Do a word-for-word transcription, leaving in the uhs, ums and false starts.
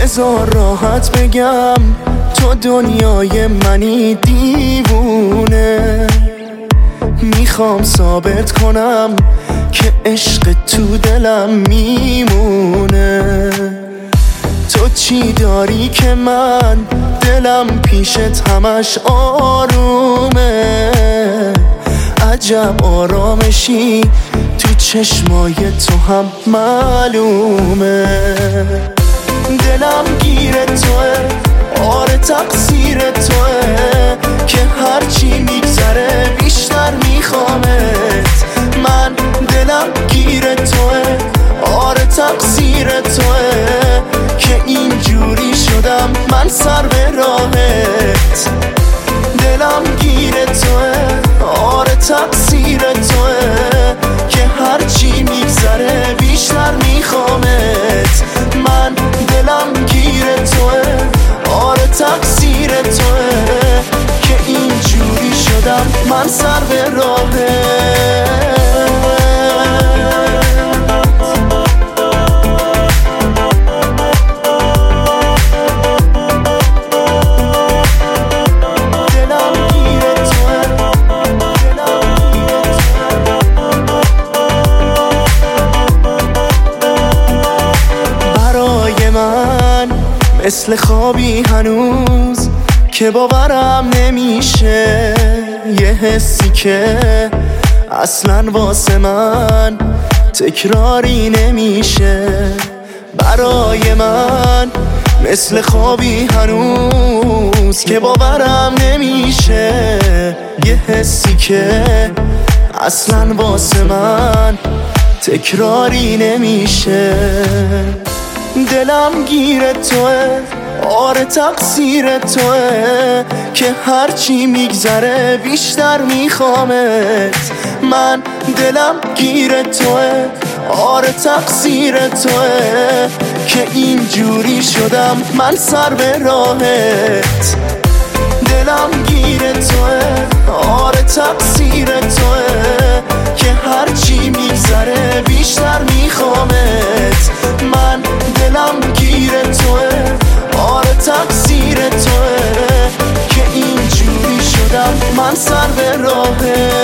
بذار راحت بگم تو دنیای منی دیوونه. میخوام ثابت کنم که عشق تو دلم میمونه. تو چی داری که من دلم پیشت همش آرومه؟ عجب آرامشی تو چشمای تو هم معلومه. دلم گیر توه، آره تقصیر توه که هرچی میگذره بیشتر میخوامت. من دلم گیر توه، آره تقصیر توه که اینجوری شدم من سر به راهت. دلم گیر توه، آره تقصیر توه که هرچی میگذره بیشتر میخوامت. من دلم گیر توه، آره تقصیر توه که اینجوری شدم من سر به راهت. مثل خوابی هنوز که باورم نمیشه، یه حسی که اصلا واسه من تکراری نمیشه. برای من مثل خوابی هنوز که باورم نمیشه، یه حسی که اصلا واسه من تکراری نمیشه. دلم گیر توه، آره تقصیر توه که هرچی میگذره بیشتر میخوامت. من دلم گیر توه، آره تقصیر توه که اینجوری شدم من سر به راهت. دلم گیر توه، آره تقصیر توه که هرچی میگذره بیشتر میخوامت. من دلم گیر توه، آره تقصیر توه که اینجوری شدم من سر به راهت.